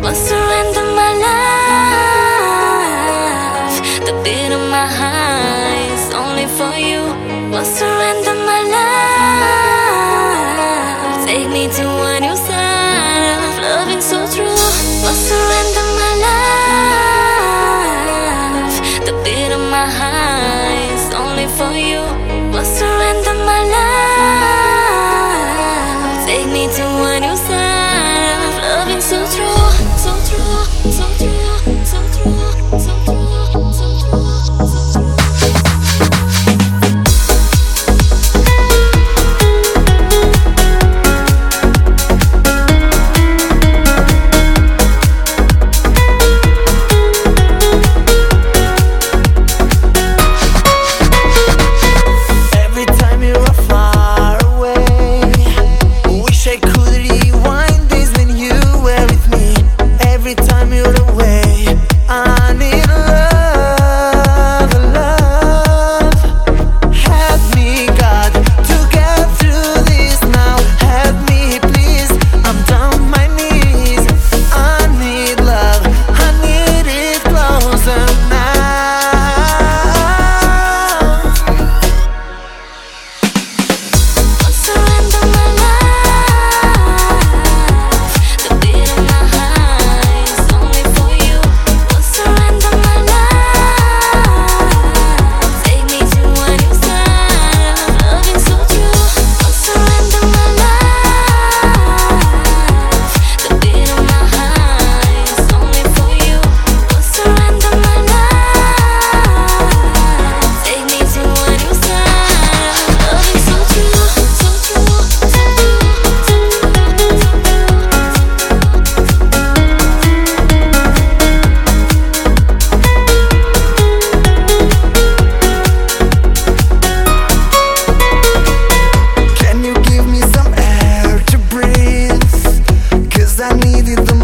Won't surrender my life, the beat of my heart is only for you. Won't surrender my life, take me to a new side of loving so true. Won't surrender my life, the beat of my heart is only for you. Won't surrender my life, take me to a new side of loving so true, so true, so true, so true, so true, so true, so true. I needed the